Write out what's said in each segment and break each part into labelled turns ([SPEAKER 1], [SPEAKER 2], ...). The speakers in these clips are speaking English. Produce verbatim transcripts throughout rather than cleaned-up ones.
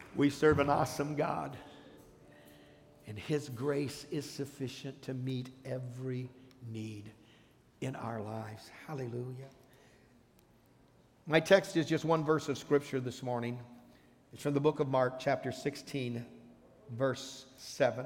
[SPEAKER 1] We serve an awesome God, and His grace is sufficient to meet every need in our lives. Hallelujah. My text is just one verse of Scripture this morning. It's from the book of Mark, chapter sixteen, verse seven.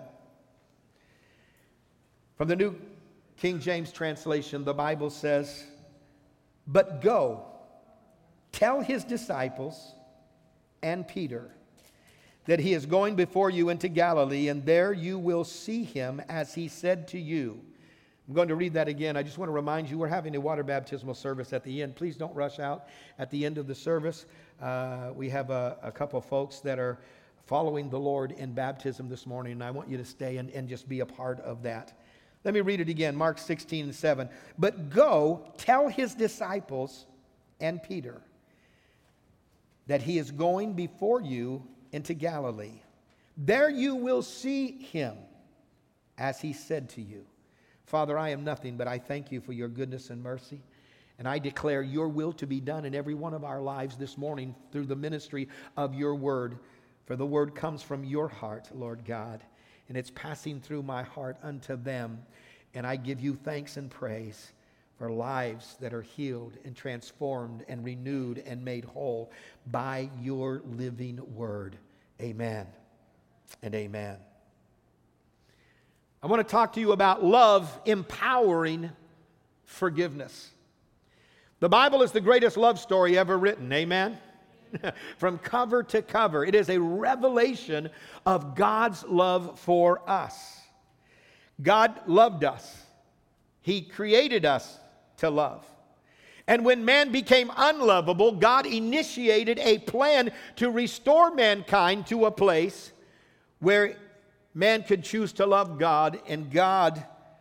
[SPEAKER 1] From the New King James translation, the Bible says, "But go, tell his disciples and Peter that he is going before you into Galilee, and there you will see him as he said to you." I'm going to read that again. I just want to remind you, we're having a water baptismal service at the end. Please don't rush out at the end of the service. Uh, we have a, a couple of folks that are following the Lord in baptism this morning, and I want you to stay and, and just be a part of that. Let me read it again, Mark sixteen and seven. "But go, tell his disciples and Peter that he is going before you into Galilee. There you will see him as he said to you." Father, I am nothing, but I thank you for your goodness and mercy. And I declare your will to be done in every one of our lives this morning through the ministry of your word. For the word comes from your heart, Lord God, and it's passing through my heart unto them. And I give you thanks and praise for lives that are healed and transformed and renewed and made whole by your living word. Amen and amen. I want to talk to you about love empowering forgiveness. The Bible is the greatest love story ever written. Amen? From cover to cover, it is a revelation of God's love for us. God loved us. He created us to love. And when man became unlovable, God initiated a plan to restore mankind to a place where man could choose to love God, and God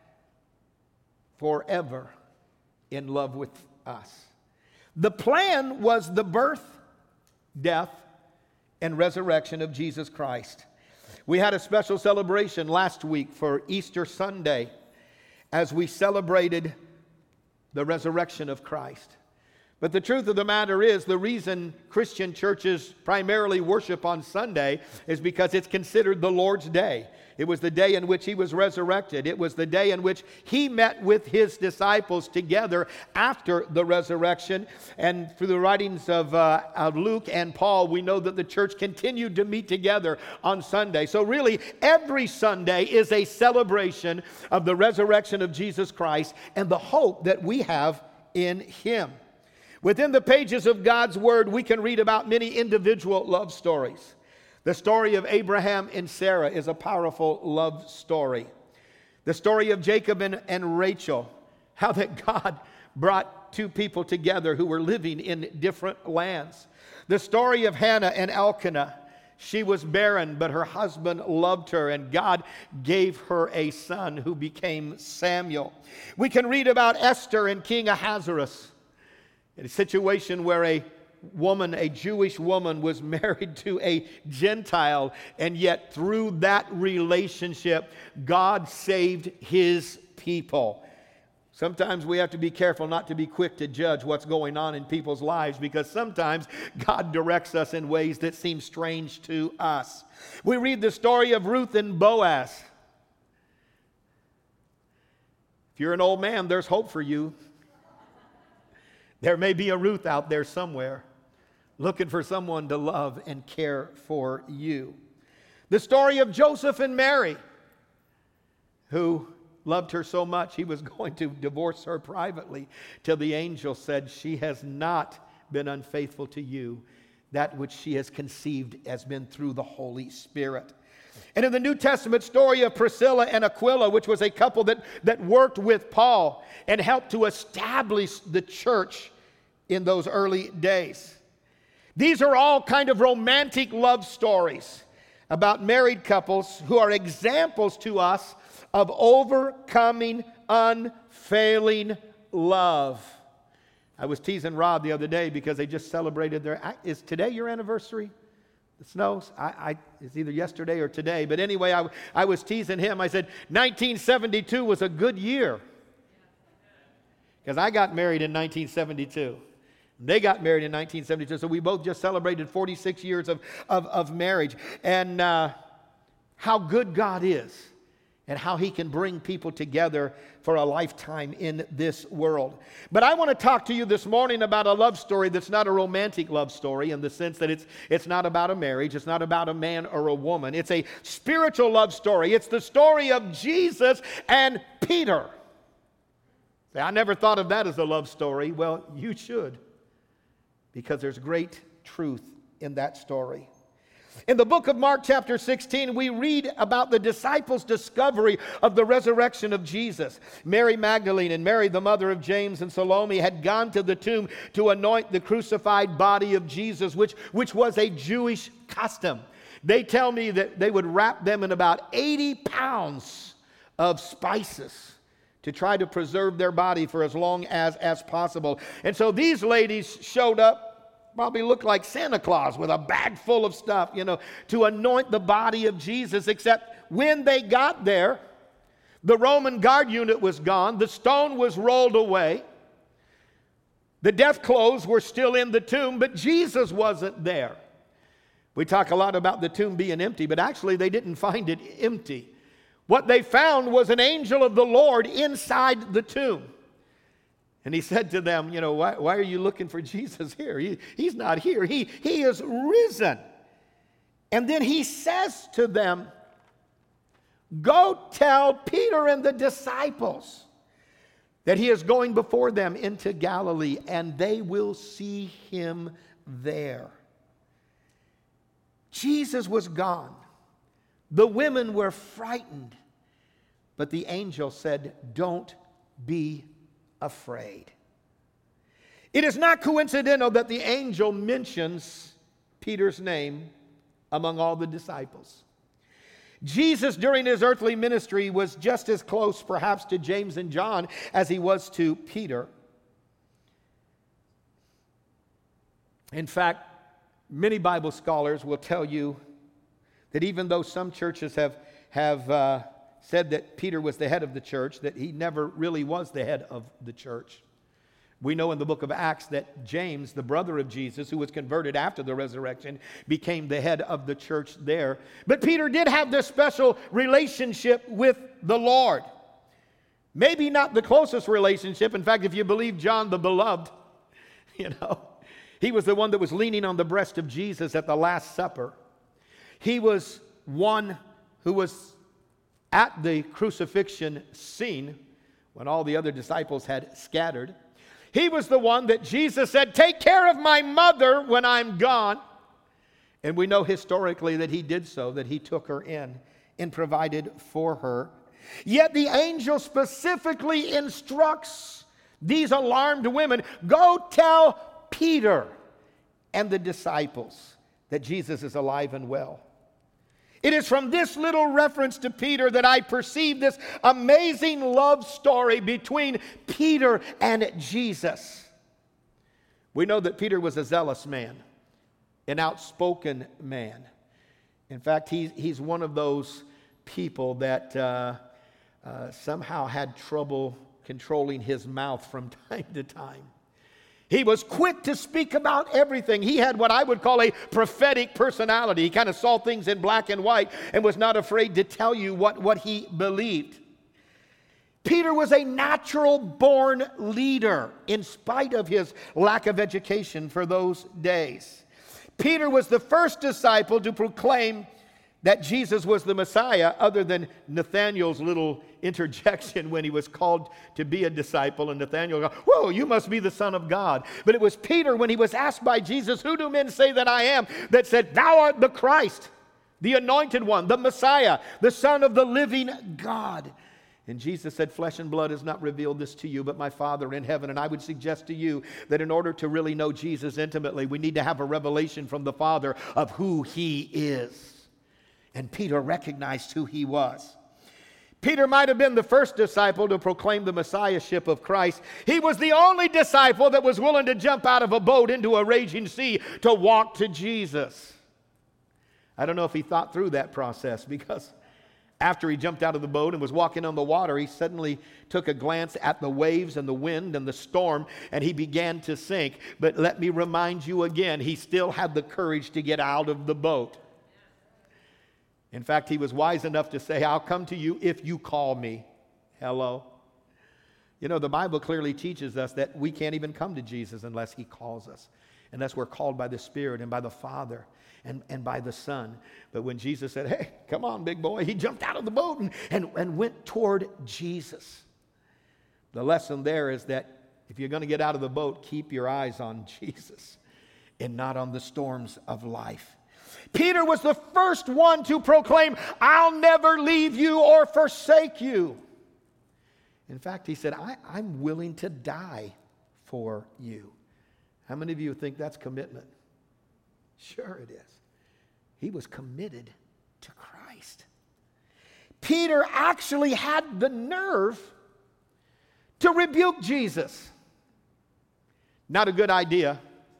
[SPEAKER 1] forever in love with us. The plan was the birth, death, and resurrection of Jesus Christ. We had a special celebration last week for Easter Sunday as we celebrated the resurrection of Christ. But the truth of the matter is, the reason Christian churches primarily worship on Sunday is because it's considered the Lord's Day. It was the day in which he was resurrected. It was the day in which he met with his disciples together after the resurrection. And through the writings of, uh, of Luke and Paul, we know that the church continued to meet together on Sunday. So really, every Sunday is a celebration of the resurrection of Jesus Christ and the hope that we have in him. Within the pages of God's Word, we can read about many individual love stories. The story of Abraham and Sarah is a powerful love story. The story of Jacob and, and Rachel, how that God brought two people together who were living in different lands. The story of Hannah and Elkanah. She was barren, but her husband loved her, and God gave her a son who became Samuel. We can read about Esther and King Ahasuerus, in a situation where a woman, a Jewish woman, was married to a Gentile, and yet through that relationship, God saved his people. Sometimes we have to be careful not to be quick to judge what's going on in people's lives, because sometimes God directs us in ways that seem strange to us. We read the story of Ruth and Boaz. If you're an old man, there's hope for you. There may be a Ruth out there somewhere looking for someone to love and care for you. The story of Joseph and Mary, who loved her so much he was going to divorce her privately till the angel said, "She has not been unfaithful to you. That which she has conceived has been through the Holy Spirit." And in the New Testament story of Priscilla and Aquila, which was a couple that, that worked with Paul and helped to establish the church in those early days. These are all kind of romantic love stories about married couples who are examples to us of overcoming unfailing love. I was teasing Rod the other day because they just celebrated their... Is today your anniversary? The snows? I, I, it's either yesterday or today. But anyway, I, I was teasing him. I said, nineteen seventy-two was a good year. Because I got married in nineteen seventy-two. They got married in nineteen seventy-two, so we both just celebrated forty-six years of, of, of marriage. And uh, how good God is and how he can bring people together for a lifetime in this world. But I want to talk to you this morning about a love story that's not a romantic love story in the sense that it's, it's not about a marriage, it's not about a man or a woman. It's a spiritual love story. It's the story of Jesus and Peter. Say, I never thought of that as a love story. Well, you should, because there's great truth in that story. In the book of Mark chapter sixteen, we read about the disciples' discovery of the resurrection of Jesus. Mary Magdalene and Mary, the mother of James and Salome, had gone to the tomb to anoint the crucified body of Jesus, which, which was a Jewish custom. They tell me that they would wrap them in about eighty pounds of spices to try to preserve their body for as long as, as possible. And so these ladies showed up, probably looked like Santa Claus with a bag full of stuff, you know, to anoint the body of Jesus, except when they got there, the Roman guard unit was gone, the stone was rolled away, the death clothes were still in the tomb, but Jesus wasn't there. We talk a lot about the tomb being empty, but actually they didn't find it empty. What they found was an angel of the Lord inside the tomb. And he said to them, you know, why, why are you looking for Jesus here? He, he's not here. He, he is risen. And then he says to them, go tell Peter and the disciples that he is going before them into Galilee, and they will see him there. Jesus was gone. The women were frightened, but the angel said, don't be afraid. It is not coincidental that the angel mentions Peter's name among all the disciples. Jesus, during his earthly ministry, was just as close perhaps to James and John as he was to Peter. In fact, many Bible scholars will tell you that even though some churches have, have uh, said that Peter was the head of the church, that he never really was the head of the church. We know in the book of Acts that James, the brother of Jesus, who was converted after the resurrection, became the head of the church there. But Peter did have this special relationship with the Lord. Maybe not the closest relationship. In fact, if you believe John the Beloved, you know, he was the one that was leaning on the breast of Jesus at the Last Supper. He was one who was at the crucifixion scene when all the other disciples had scattered. He was the one that Jesus said, take care of my mother when I'm gone. And we know historically that he did so, that he took her in and provided for her. Yet the angel specifically instructs these alarmed women, go tell Peter and the disciples that Jesus is alive and well. It is from this little reference to Peter that I perceive this amazing love story between Peter and Jesus. We know that Peter was a zealous man, an outspoken man. In fact, he's, he's one of those people that uh, uh, somehow had trouble controlling his mouth from time to time. He was quick to speak about everything. He had what I would call a prophetic personality. He kind of saw things in black and white and was not afraid to tell you what, what he believed. Peter was a natural-born leader in spite of his lack of education for those days. Peter was the first disciple to proclaim that Jesus was the Messiah, other than Nathanael's little interjection when he was called to be a disciple. And Nathanael goes, whoa, you must be the Son of God. But it was Peter, when he was asked by Jesus, who do men say that I am? That said, thou art the Christ, the anointed one, the Messiah, the Son of the living God. And Jesus said, flesh and blood has not revealed this to you, but my Father in heaven. And I would suggest to you that in order to really know Jesus intimately, we need to have a revelation from the Father of who he is. And Peter recognized who he was. Peter might have been the first disciple to proclaim the messiahship of Christ. He was the only disciple that was willing to jump out of a boat into a raging sea to walk to Jesus. I don't know if he thought through that process, because After he jumped out of the boat and was walking on the water, he suddenly took a glance at the waves and the wind and the storm, and he began to sink. But let me remind you again, he still had the courage to get out of the boat. In fact, he was wise enough to say, I'll come to you if you call me. Hello. You know, the Bible clearly teaches us that we can't even come to Jesus unless he calls us, unless we're called by the Spirit and by the Father and, and by the Son. But when Jesus said, hey, come on, big boy, he jumped out of the boat and, and, and went toward Jesus. The lesson there is that if you're going to get out of the boat, keep your eyes on Jesus and not on the storms of life. Peter was the first one to proclaim, I'll never leave you or forsake you. In fact, he said, I, I'm willing to die for you. How many of you think that's commitment? Sure it is. He was committed to Christ. Peter actually had the nerve to rebuke Jesus. Not a good idea.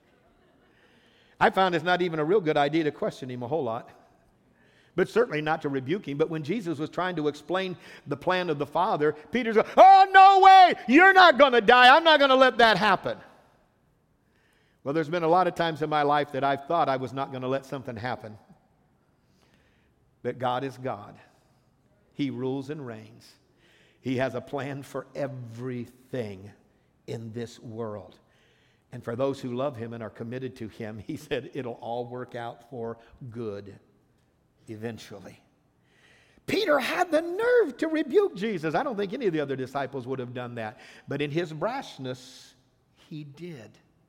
[SPEAKER 1] I found it's not even a real good idea to question him a whole lot. But certainly not to rebuke him. But when Jesus was trying to explain the plan of the Father, Peter's like, oh, no way, you're not going to die. I'm not going to let that happen. Well, there's been a lot of times in my life that I've thought I was not going to let something happen. But God is God. He rules and reigns. He has a plan for everything in this world. And for those who love him and are committed to him, he said it'll all work out for good eventually. Peter had the nerve to rebuke Jesus. I don't think any of the other disciples would have done that. But in his brashness, he did.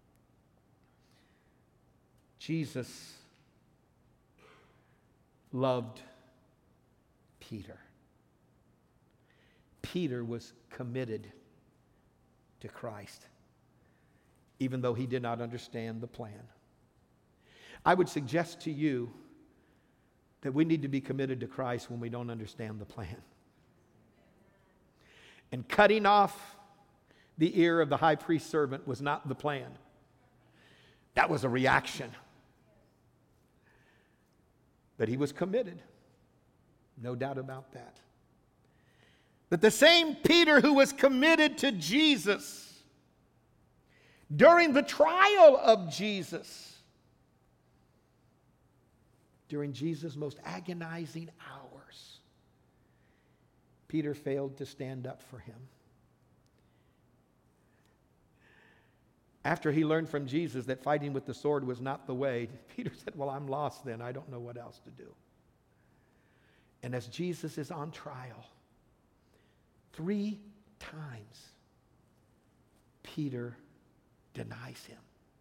[SPEAKER 1] Jesus loved Peter. Peter was committed to Christ, even though he did not understand the plan. I would suggest to you that we need to be committed to Christ when we don't understand the plan. And cutting off the ear of the high priest's servant was not the plan. That was a reaction. But he was committed. No doubt about that. But the same Peter who was committed to Jesus during the trial of Jesus, during Jesus' most agonizing hours, Peter failed to stand up for him. After he learned from Jesus that fighting with the sword was not the way, Peter said, well, I'm lost then. I don't know what else to do. And as Jesus is on trial, three times, Peter denies him.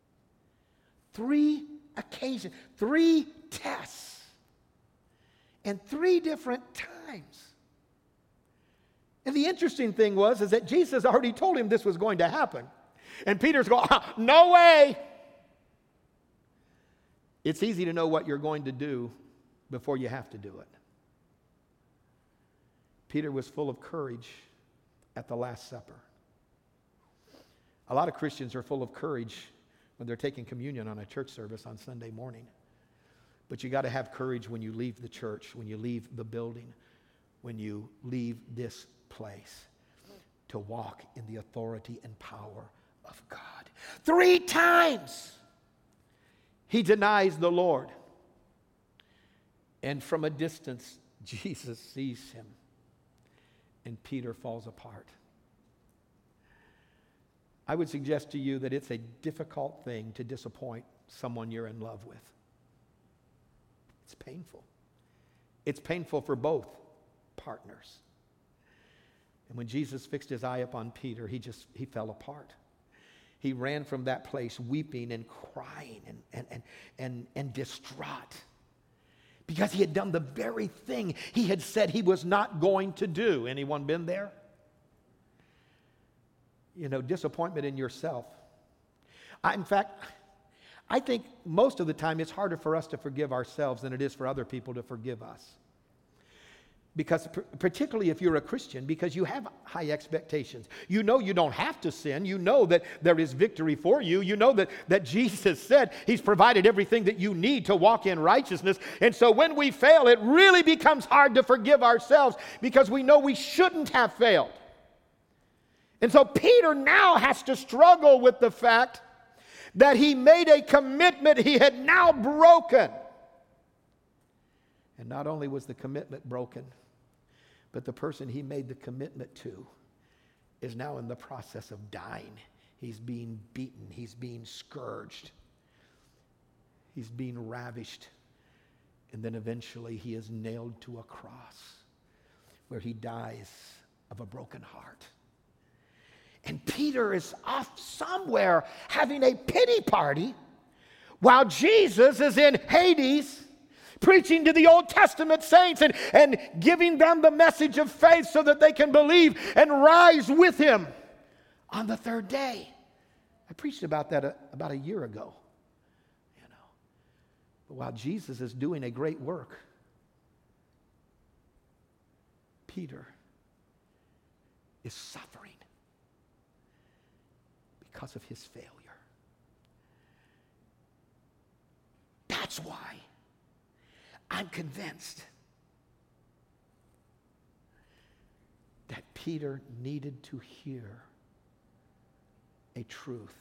[SPEAKER 1] Three occasions, three tests, and three different times. And the interesting thing was is that Jesus already told him this was going to happen. And Peter's going, ah, no way. It's easy to know what you're going to do before you have to do it. Peter was full of courage at the Last Supper. A lot of Christians are full of courage when they're taking communion on a church service on Sunday morning. But you got to have courage when you leave the church, when you leave the building, when you leave this place, to walk in the authority and power of God. Three times he denies the Lord. And from a distance, Jesus sees him, and Peter falls apart. I would suggest to you that it's a difficult thing to disappoint someone you're in love with. It's painful. It's painful for both partners. And when Jesus fixed his eye upon Peter, he just, he fell apart. He ran from that place weeping and crying and, and, and, and, and distraught because he had done the very thing he had said he was not going to do. Anyone been there? You know, disappointment in yourself. I, in fact, I think most of the time it's harder for us to forgive ourselves than it is for other people to forgive us. Because particularly if you're a Christian, because you have high expectations. You know you don't have to sin. You know that there is victory for you. You know that, that Jesus said he's provided everything that you need to walk in righteousness. And so when we fail, it really becomes hard to forgive ourselves because we know we shouldn't have failed. And so Peter now has to struggle with the fact that he made a commitment he had now broken. And not only was the commitment broken, but the person he made the commitment to is now in the process of dying. He's being beaten. He's being scourged. He's being ravished. And then eventually he is nailed to a cross where he dies of a broken heart. And Peter is off somewhere having a pity party while Jesus is in Hades preaching to the Old Testament saints and, and giving them the message of faith so that they can believe and rise with him on the third day. I preached about that a, about a year ago. You know, but while Jesus is doing a great work, Peter is suffering because of his failure. That's why I'm convinced that Peter needed to hear a truth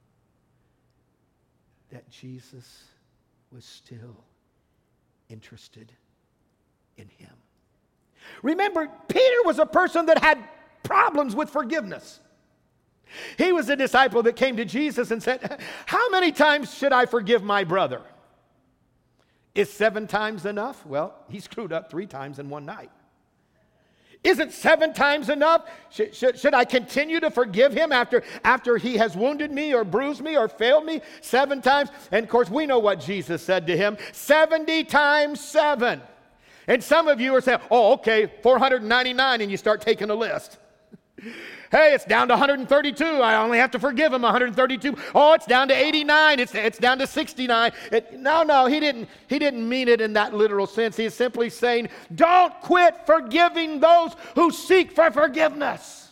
[SPEAKER 1] that Jesus was still interested in him. Remember, Peter was a person that had problems with forgiveness. He was a disciple that came to Jesus and said, "How many times should I forgive my brother? Is seven times enough?" Well, he screwed up three times in one night. Isn't seven times enough? Should, should, should I continue to forgive him after, after he has wounded me or bruised me or failed me seven times? And of course, we know what Jesus said to him, seventy times seven. And some of you are saying, oh, okay, four hundred ninety-nine, and you start taking a list. Hey, it's down to one hundred thirty-two. I only have to forgive him one hundred thirty-two. Oh, it's down to eighty-nine. It's, it's down to sixty-nine. It, no, no, he didn't, he didn't mean it in that literal sense. He's simply saying, don't quit forgiving those who seek for forgiveness.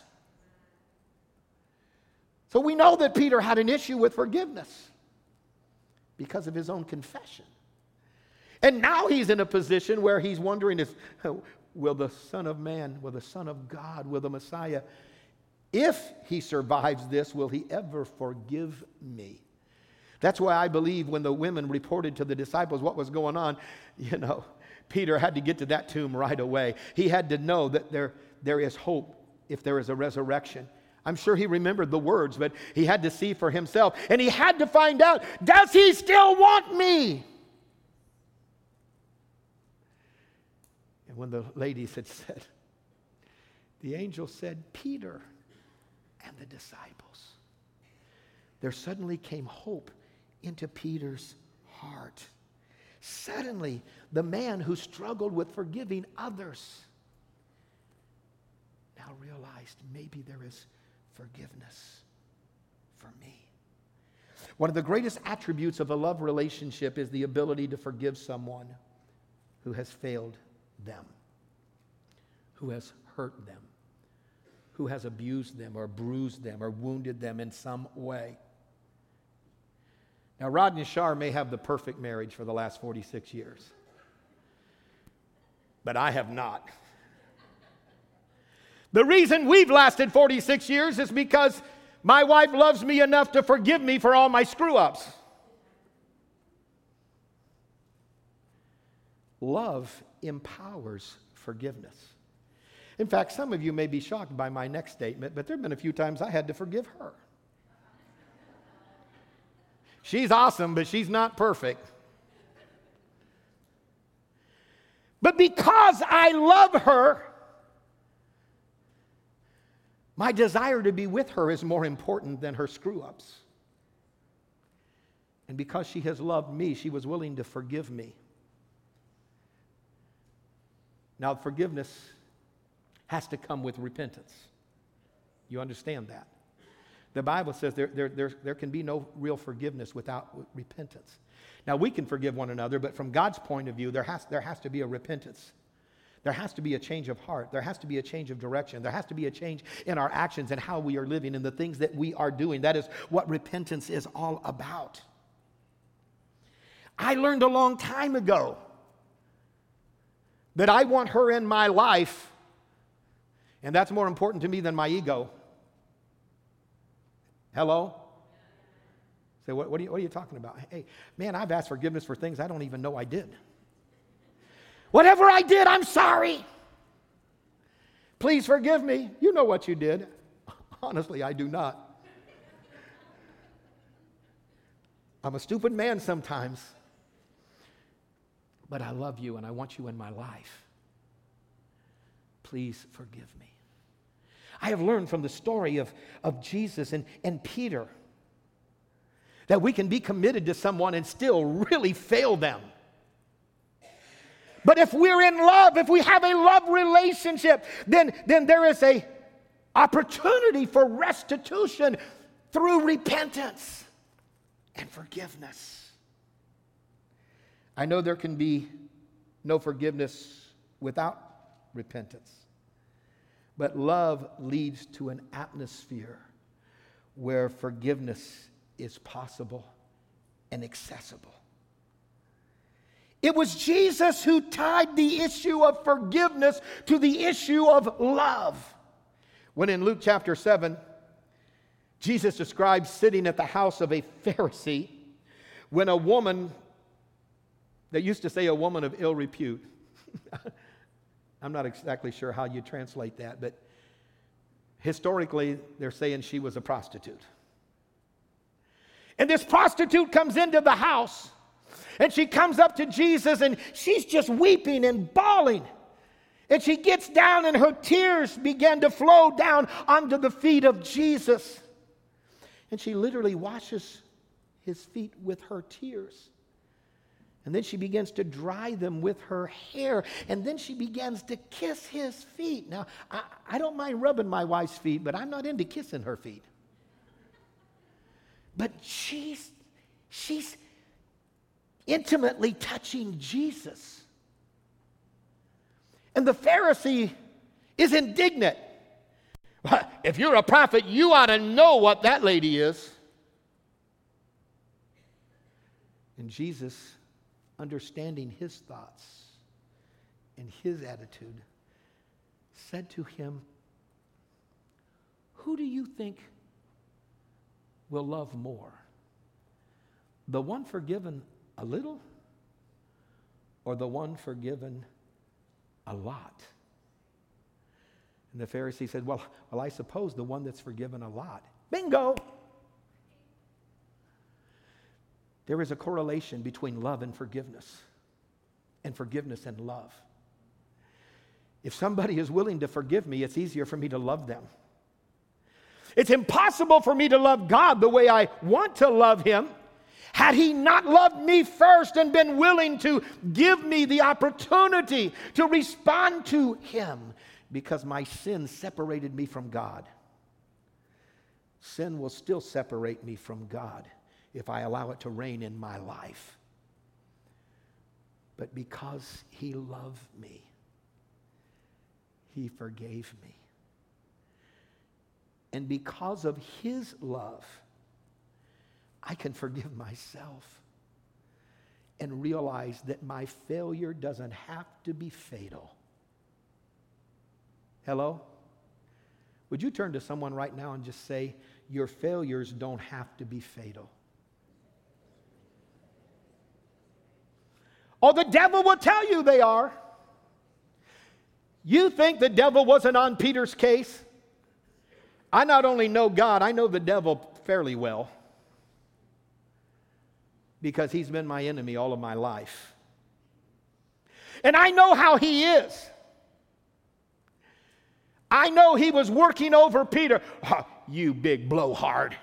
[SPEAKER 1] So we know that Peter had an issue with forgiveness because of his own confession. And now he's in a position where he's wondering, if, will the Son of Man, will the Son of God, will the Messiah, if he survives this, will he ever forgive me? That's why I believe when the women reported to the disciples what was going on, you know, Peter had to get to that tomb right away. He had to know that there, there is hope if there is a resurrection. I'm sure he remembered the words, but he had to see for himself. And he had to find out, does he still want me? And when the ladies had said, the angel said, Peter and the disciples, there suddenly came hope into Peter's heart. Suddenly, the man who struggled with forgiving others now realized maybe there is forgiveness for me. One of the greatest attributes of a love relationship is the ability to forgive someone who has failed them, who has hurt them, who has abused them or bruised them or wounded them in some way. Now, Rod and Shar may have the perfect marriage for the last forty-six years, but I have not. The reason we've lasted forty-six years is because my wife loves me enough to forgive me for all my screw-ups. Love empowers forgiveness. In fact, some of you may be shocked by my next statement, but there have been a few times I had to forgive her. She's awesome, but she's not perfect. But because I love her, my desire to be with her is more important than her screw-ups. And because she has loved me, she was willing to forgive me. Now, forgiveness has to come with repentance. You understand that? The Bible says there, there, there, there can be no real forgiveness without repentance. Now, we can forgive one another, but from God's point of view, there has, there has to be a repentance. There has to be a change of heart. There has to be a change of direction. There has to be a change in our actions and how we are living and the things that we are doing. That is what repentance is all about. I learned a long time ago that I want her in my life, and that's more important to me than my ego. Hello? Say, what, what, are you, what are you talking about? Hey, man, I've asked forgiveness for things I don't even know I did. Whatever I did, I'm sorry. Please forgive me. You know what you did. Honestly, I do not. I'm a stupid man sometimes. But I love you and I want you in my life. Please forgive me. I have learned from the story of, of Jesus and, and Peter that we can be committed to someone and still really fail them. But if we're in love, if we have a love relationship, then, then there is a opportunity for restitution through repentance and forgiveness. I know there can be no forgiveness without repentance, but love leads to an atmosphere where forgiveness is possible and accessible. It was Jesus who tied the issue of forgiveness to the issue of love. When in Luke chapter seven, Jesus describes sitting at the house of a Pharisee when a woman, they used to say a woman of ill repute. I'm not exactly sure how you translate that, but historically they're saying she was a prostitute. And this prostitute comes into the house. And she comes up to Jesus and she's just weeping and bawling. And she gets down and her tears begin to flow down onto the feet of Jesus. And she literally washes his feet with her tears. And then she begins to dry them with her hair. And then she begins to kiss his feet. Now, I, I don't mind rubbing my wife's feet, but I'm not into kissing her feet. But she's, she's intimately touching Jesus. And the Pharisee is indignant. If you're a prophet, you ought to know what that lady is. And Jesus, understanding his thoughts and his attitude, said to him, "Who do you think will love more? The one forgiven a little or the one forgiven a lot?" And the Pharisee said, well, well, I suppose the one that's forgiven a lot. Bingo! There is a correlation between love and forgiveness, and forgiveness and love. If somebody is willing to forgive me, it's easier for me to love them. It's impossible for me to love God the way I want to love him had he not loved me first and been willing to give me the opportunity to respond to him, because my sin separated me from God. Sin will still separate me from God if I allow it to reign in my life. But because he loved me, he forgave me. And because of his love, I can forgive myself and realize that my failure doesn't have to be fatal. Hello? Would you turn to someone right now and just say, your failures don't have to be fatal? Oh, the devil will tell you they are. You think the devil wasn't on Peter's case? I not only know God, I know the devil fairly well, because he's been my enemy all of my life. And I know how he is. I know he was working over Peter. Oh, you big blowhard.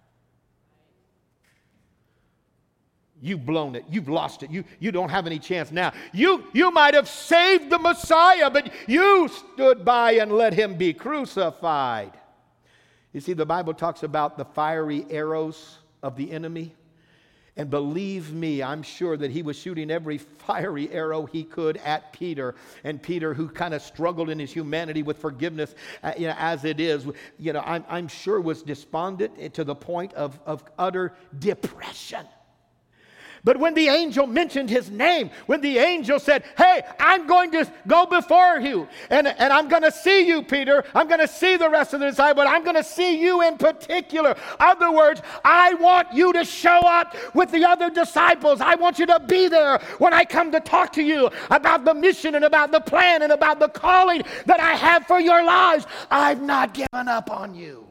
[SPEAKER 1] You've blown it. You've lost it. You, you don't have any chance now. You, you might have saved the Messiah, but you stood by and let him be crucified. You see, the Bible talks about the fiery arrows of the enemy. And believe me, I'm sure that he was shooting every fiery arrow he could at Peter. And Peter, who kind of struggled in his humanity with forgiveness, uh, you know, as it is, you know, I'm, I'm sure was despondent to the point of, of utter depression. But when the angel mentioned his name, when the angel said, hey, I'm going to go before you, and, and I'm going to see you, Peter. I'm going to see the rest of the disciples, but I'm going to see you in particular. Other words, I want you to show up with the other disciples. I want you to be there when I come to talk to you about the mission and about the plan and about the calling that I have for your lives. I've not given up on you.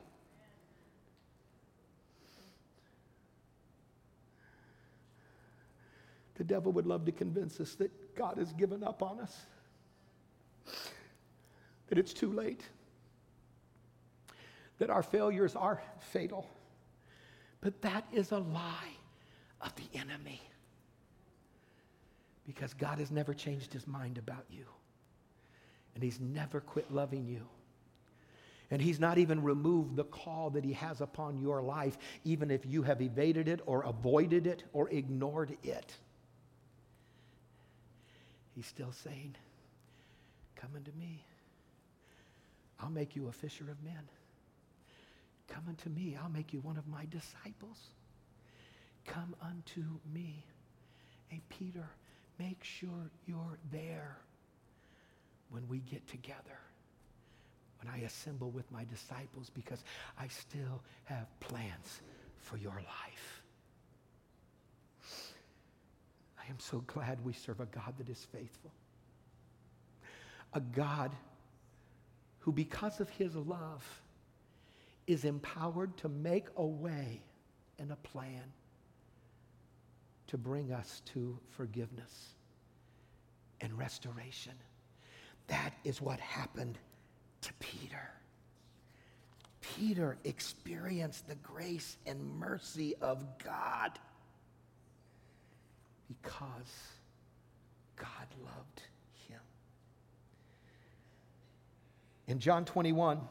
[SPEAKER 1] The devil would love to convince us that God has given up on us, that it's too late, that our failures are fatal. But that is a lie of the enemy, because God has never changed his mind about you, and he's never quit loving you. And he's not even removed the call that he has upon your life, even if you have evaded it or avoided it or ignored it. He's still saying, come unto me. I'll make you a fisher of men. Come unto me. I'll make you one of my disciples. Come unto me. Hey, Peter, make sure you're there when we get together, when I assemble with my disciples, because I still have plans for your life. I am so glad we serve a God that is faithful. A God who, because of his love, is empowered to make a way and a plan to bring us to forgiveness and restoration. That is what happened to Peter. Peter experienced the grace and mercy of God because God loved him. In John twenty-one,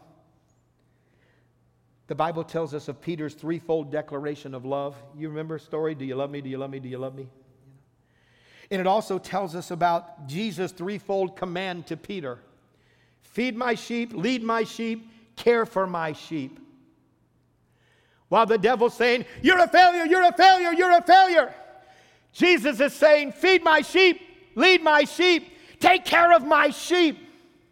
[SPEAKER 1] the Bible tells us of Peter's threefold declaration of love. You remember a story? Do you love me? Do you love me? Do you love me? And it also tells us about Jesus' threefold command to Peter. Feed my sheep, lead my sheep, care for my sheep. While the devil's saying, you're a failure, you're a failure, you're a failure. Jesus is saying, feed my sheep, lead my sheep, take care of my sheep.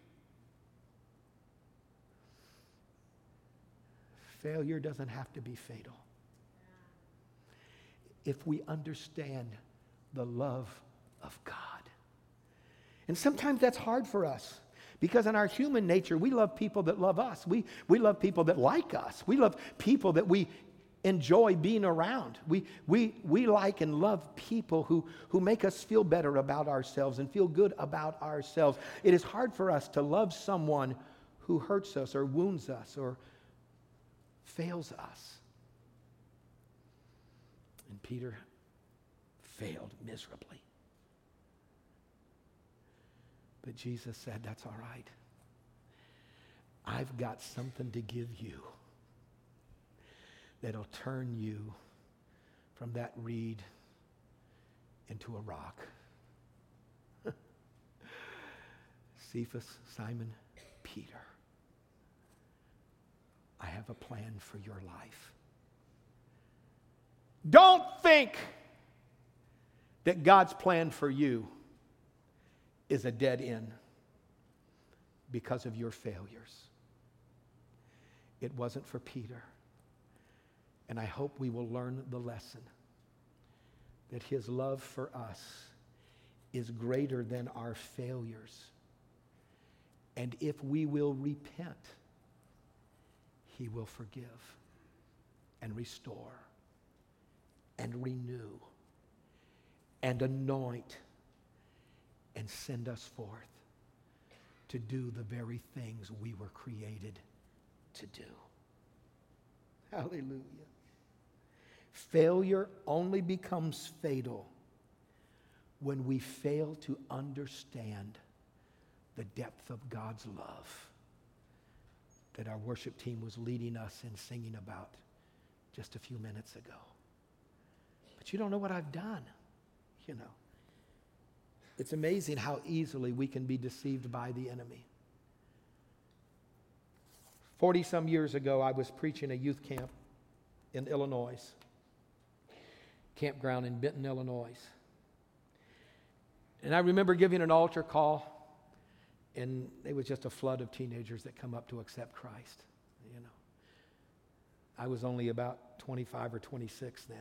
[SPEAKER 1] Failure doesn't have to be fatal if we understand the love of God. And sometimes that's hard for us, because in our human nature, we love people that love us. We, we love people that like us. We love people that we enjoy being around. We, we, we like and love people who, who make us feel better about ourselves and feel good about ourselves. It is hard for us to love someone who hurts us or wounds us or fails us. And Peter failed miserably. But Jesus said, that's all right. I've got something to give you that'll turn you from that reed into a rock. Cephas, Simon, Peter, I have a plan for your life. Don't think that God's plan for you is a dead end because of your failures. It wasn't for Peter. And I hope we will learn the lesson that his love for us is greater than our failures. And if we will repent, he will forgive and restore and renew and anoint and send us forth to do the very things we were created to do. Hallelujah. Failure only becomes fatal when we fail to understand the depth of God's love that our worship team was leading us in singing about just a few minutes ago. But you don't know what I've done, you know. It's amazing how easily we can be deceived by the enemy. Forty-some years ago, I was preaching a youth camp in Illinois, campground in Benton, Illinois. And I remember giving an altar call, and it was just a flood of teenagers that come up to accept Christ, you know. I was only about twenty-five or twenty-six then.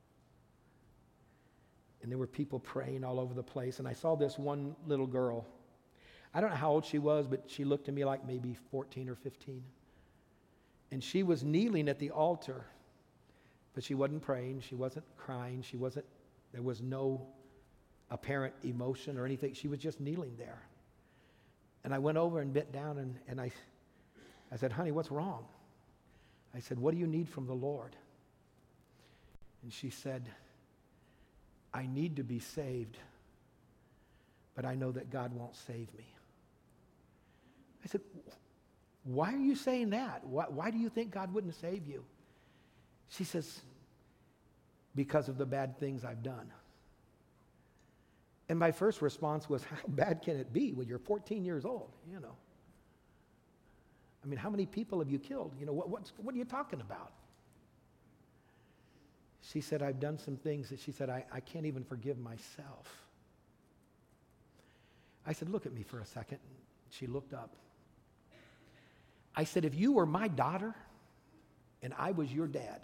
[SPEAKER 1] And there were people praying all over the place, and I saw this one little girl. I don't know how old she was, but she looked to me like maybe fourteen or fifteen. And she was kneeling at the altar, but she wasn't praying, she wasn't crying, she wasn't, there was no apparent emotion or anything. She was just kneeling there. And I went over and bent down and, and I, I said, honey, what's wrong? I said, what do you need from the Lord? And she said, I need to be saved, but I know that God won't save me. I said, why are you saying that? Why, why do you think God wouldn't save you? She says, because of the bad things I've done. And my first response was, how bad can it be when you're fourteen years old, you know? I mean, how many people have you killed? You know, what, what's, what are you talking about? She said, I've done some things that she said, I, I can't even forgive myself. I said, look at me for a second. She looked up. I said, if you were my daughter and I was your dad,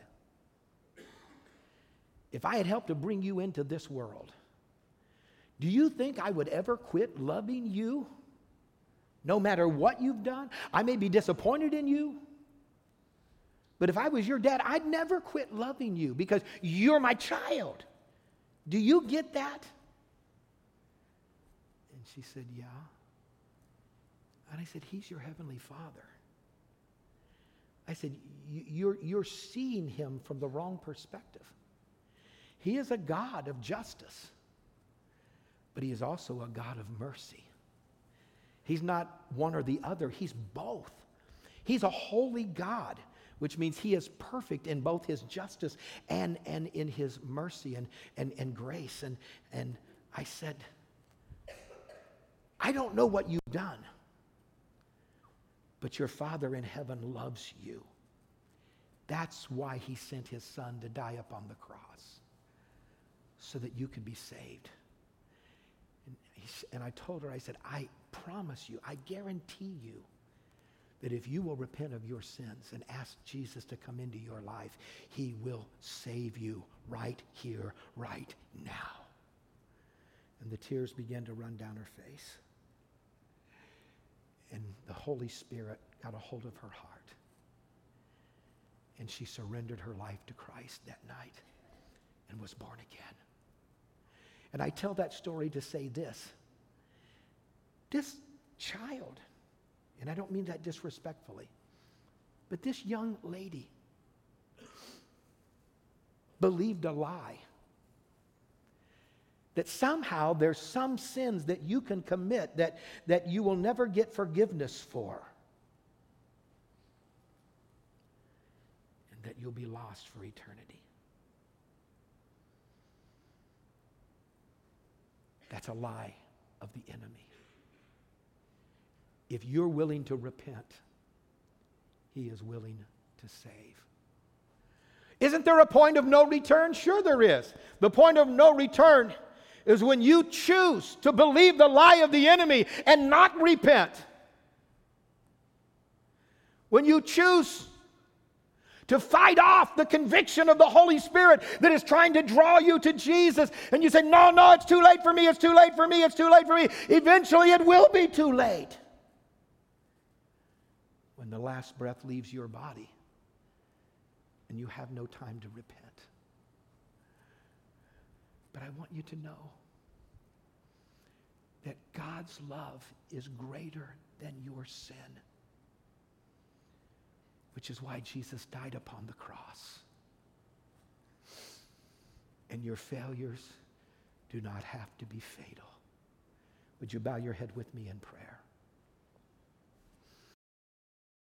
[SPEAKER 1] if I had helped to bring you into this world, do you think I would ever quit loving you no matter what you've done? I may be disappointed in you, but if I was your dad, I'd never quit loving you because you're my child. Do you get that? And she said, yeah. And I said, he's your heavenly Father. I said, you're, you're seeing him from the wrong perspective. He is a God of justice, but he is also a God of mercy. He's not one or the other. He's both. He's a holy God, which means he is perfect in both his justice and, and in his mercy and, and, and grace. And, and I said, I don't know what you've done, but your Father in heaven loves you. That's why he sent his son to die upon the cross, so that you could be saved. And, he, and I told her, I said, I promise you, I guarantee you, that if you will repent of your sins and ask Jesus to come into your life, he will save you right here, right now. And the tears began to run down her face. And the Holy Spirit got a hold of her heart. And she surrendered her life to Christ that night and was born again. And I tell that story to say this. This child, and I don't mean that disrespectfully, but this young lady believed a lie. That somehow there's some sins that you can commit that, that you will never get forgiveness for. And that you'll be lost for eternity. That's a lie of the enemy. If you're willing to repent, he is willing to save. Isn't there a point of no return? Sure there is. The point of no return is when you choose to believe the lie of the enemy and not repent. When you choose to fight off the conviction of the Holy Spirit that is trying to draw you to Jesus, and you say, no, no, it's too late for me, it's too late for me, it's too late for me. Eventually it will be too late. When the last breath leaves your body and you have no time to repent. But I want you to know that God's love is greater than your sin, which is why Jesus died upon the cross. And your failures do not have to be fatal. Would you bow your head with me in prayer?